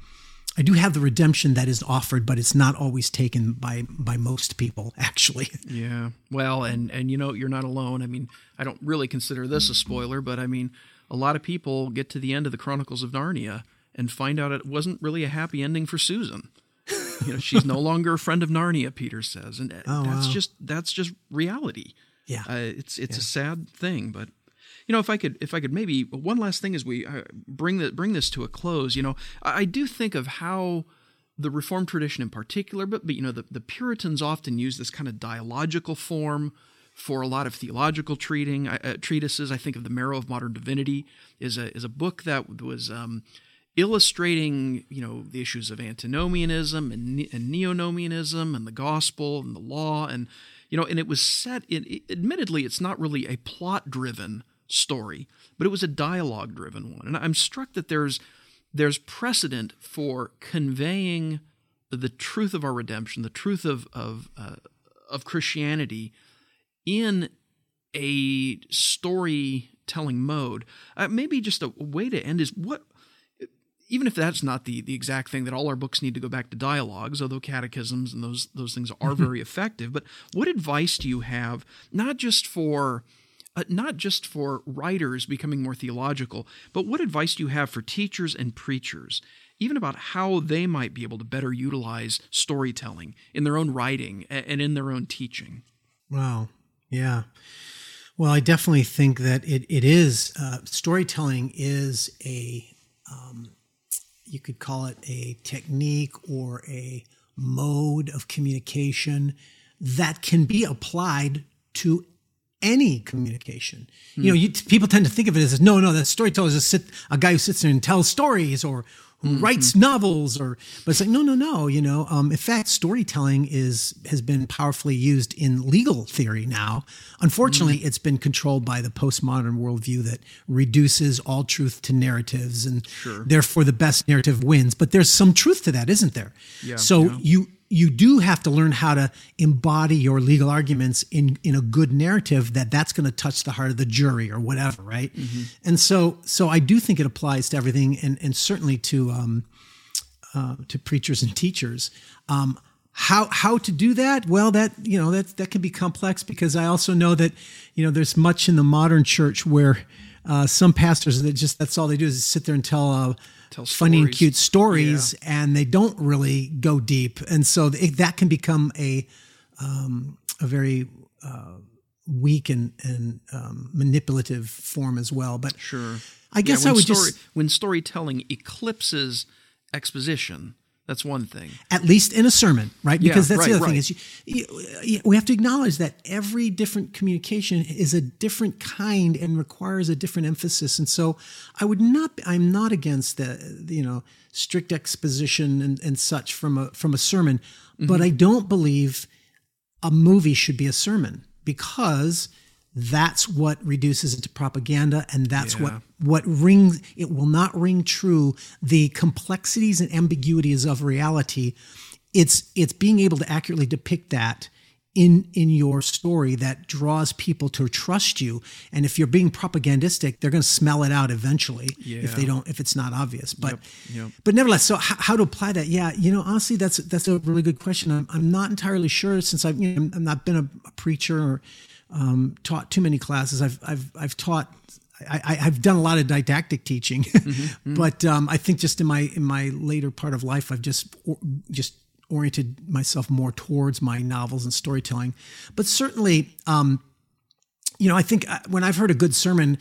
the redemption that is offered, but it's not always taken by most people, actually. Yeah. Well, and you're not alone. I mean, I don't really consider this a spoiler, but I mean, a lot of people get to the end of the Chronicles of Narnia and find out it wasn't really a happy ending for Susan. She's no longer a friend of Narnia, Peter says, and that's just reality. Yeah, it's a sad thing, but if I could maybe one last thing as we bring this to a close. I do think of how the Reformed tradition in particular, but the Puritans often use this kind of dialogical form for a lot of theological treatises. I think of The Marrow of Modern Divinity is a book that was illustrating, the issues of antinomianism and neonomianism and the gospel and the law, and it was set in. Admittedly, it's not really a plot-driven story, but it was a dialogue-driven one. And I'm struck that there's precedent for conveying the truth of our redemption, the truth of Christianity, in a storytelling mode. Maybe just a way to end is what. Even if that's not the exact thing that all our books need to go back to dialogues, although catechisms and those things are very effective, but what advice do you have, not just for writers becoming more theological, but what advice do you have for teachers and preachers, even about how they might be able to better utilize storytelling in their own writing and in their own teaching? Wow. Yeah. Well, I definitely think that it is, storytelling is you could call it a technique or a mode of communication that can be applied to any communication. People tend to think of it as no, that storyteller is a guy who sits there and tells stories or who writes novels, but it's like no. In fact, storytelling has been powerfully used in legal theory now. Unfortunately, it's been controlled by the postmodern worldview that reduces all truth to narratives, and therefore the best narrative wins. But there's some truth to that, isn't there? Yeah, so you do have to learn how to embody your legal arguments in a good narrative that's going to touch the heart of the jury or whatever, right? And so I do think it applies to everything, and certainly to preachers and teachers. How to do that? Well, that can be complex, because I also know that there's much in the modern church where some pastors that's all they do is sit there and tell funny and cute stories, and they don't really go deep, and so that can become a very weak and manipulative form as well. But I guess I would when storytelling eclipses exposition, that's one thing. At least in a sermon, right? Because that's the other thing is we have to acknowledge that every different communication is a different kind and requires a different emphasis. And so I'm not against the strict exposition and such from a sermon, but I don't believe a movie should be a sermon, because that's what reduces into propaganda, and that's what rings. It will not ring true the complexities and ambiguities of reality. It's being able to accurately depict that in your story that draws people to trust you. And if you're being propagandistic, they're going to smell it out eventually if it's not obvious. But but nevertheless, so how to apply that? Yeah, honestly, that's a really good question. I'm not entirely sure, since I've not been a preacher or taught too many classes. I've taught I've done a lot of didactic teaching, but I think just in my later part of life, I've just oriented myself more towards my novels and storytelling. But certainly, I think when I've heard a good sermon,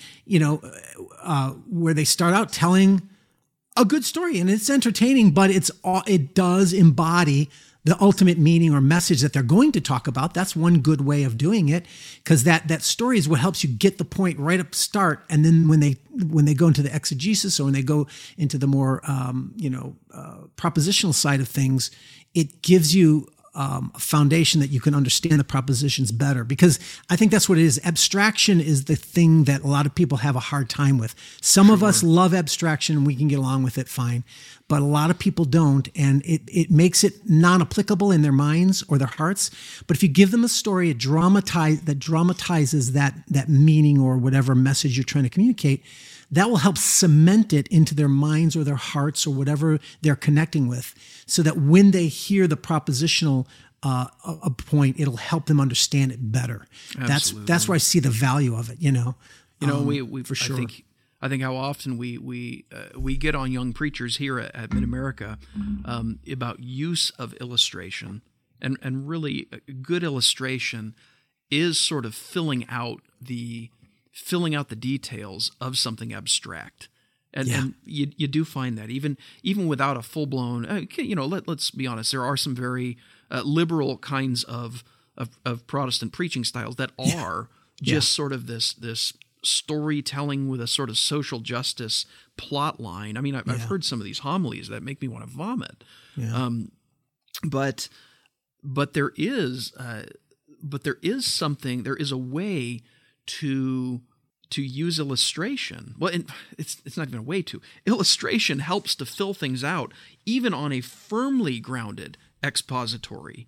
where they start out telling a good story and it's entertaining, but it does embody the ultimate meaning or message that they're going to talk about. That's one good way of doing it, because that story is what helps you get the point right up start. And then when they go into the exegesis, or when they go into the more propositional side of things, it gives you a foundation that you can understand the propositions better, because I think that's what it is. Abstraction is the thing that a lot of people have a hard time with. Some of us love abstraction and we can get along with it fine, but a lot of people don't, and it makes it non-applicable in their minds or their hearts. But if you give them a story, that dramatizes that meaning or whatever message you're trying to communicate, that will help cement it into their minds or their hearts or whatever they're connecting with, so that when they hear the propositional a point, it'll help them understand it better. Absolutely. That's where I see the value of it. We for sure. I think how often we get on young preachers here at Mid-America about use of illustration, and really a good illustration is sort of filling out the details of something abstract. And you do find that even without a full-blown, let's be honest, there are some very liberal kinds of Protestant preaching styles that are just sort of this storytelling with a sort of social justice plot line. I mean, I've heard some of these homilies that make me want to vomit. Yeah. But there is something. There is a way to use illustration. Well, and it's not even a way to. Illustration helps to fill things out, even on a firmly grounded expository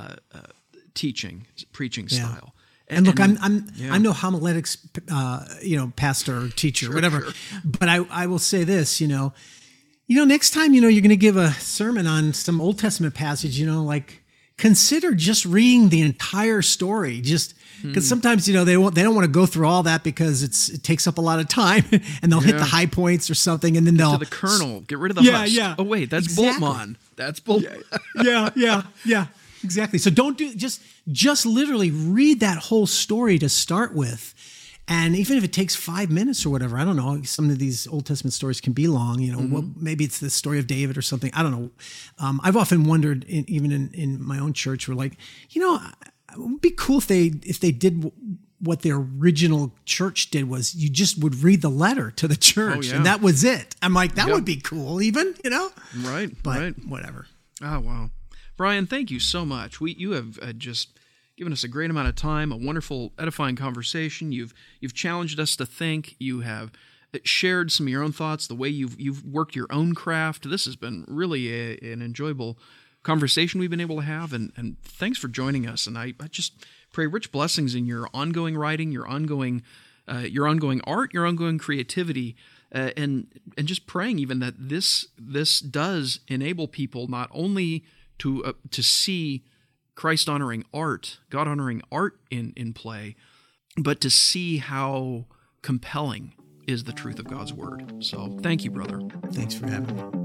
preaching style. And look, I'm no homiletics, pastor or teacher, whatever. Sure. But I will say this, next time, you're going to give a sermon on some Old Testament passage, consider just reading the entire story, just because sometimes, they don't want to go through all that because it takes up a lot of time, and they'll hit the high points or something, and then they'll get to the kernel, get rid of the husk. Yeah. Oh wait, that's exactly. Bultmann. That's Bultmann. Yeah, exactly. So don't just literally read that whole story to start with. And even if it takes 5 minutes or whatever, I don't know, some of these Old Testament stories can be long, maybe it's the story of David or something. I don't know. I've often wondered, even in my own church, we're like, it would be cool if they did what the original church did, was you just would read the letter to the church and that was it. I'm like, that would be cool even, Right. But right. whatever. Oh, wow. Brian, thank you so much. You have just given us a great amount of time, a wonderful, edifying conversation. You've challenged us to think. You have shared some of your own thoughts, the way you've worked your own craft. This has been really an enjoyable conversation we've been able to have, and thanks for joining us. And I just pray rich blessings in your ongoing writing, your ongoing art, your ongoing creativity, and just praying even that this does enable people not only to see Christ-honoring art, God-honoring art in play, but to see how compelling is the truth of God's Word. So thank you, brother. Thanks for having me.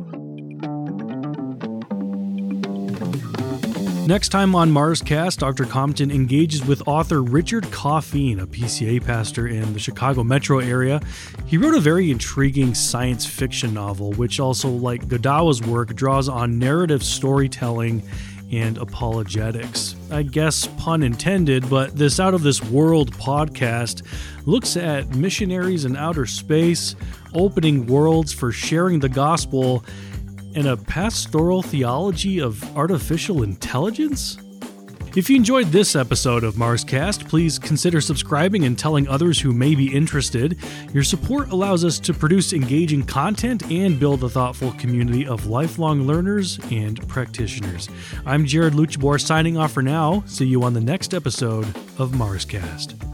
Next time on MarsCast, Dr. Compton engages with author Richard Coffeen, a PCA pastor in the Chicago metro area. He wrote a very intriguing science fiction novel, which also, like Godawa's work, draws on narrative storytelling and apologetics. I guess pun intended, but this Out of This World podcast looks at missionaries in outer space, opening worlds for sharing the gospel, and a pastoral theology of artificial intelligence? If you enjoyed this episode of MarsCast, please consider subscribing and telling others who may be interested. Your support allows us to produce engaging content and build a thoughtful community of lifelong learners and practitioners. I'm Jared Luchabor signing off for now. See you on the next episode of MarsCast.